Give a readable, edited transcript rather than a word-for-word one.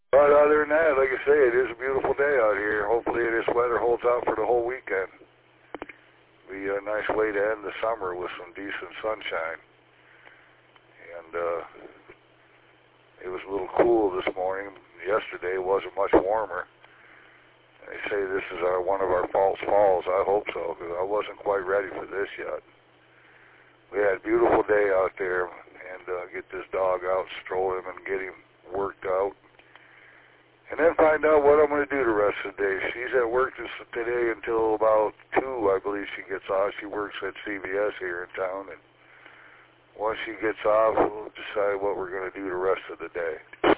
But other than that, like I say, it is a beautiful day out here. Hopefully this weather holds out for the whole weekend. Be a nice way to end the summer with some decent sunshine. And it was a little cool this morning. Yesterday it wasn't much warmer. They say this is one of our false falls. I hope so, because I wasn't quite ready for this yet. We had a beautiful day out there, and get this dog out, stroll him, and get him worked out. And then find out what I'm going to do the rest of the day. She's at work today until about 2, I believe she gets off. She works at CVS here in town, and once she gets off, we'll decide what we're going to do the rest of the day.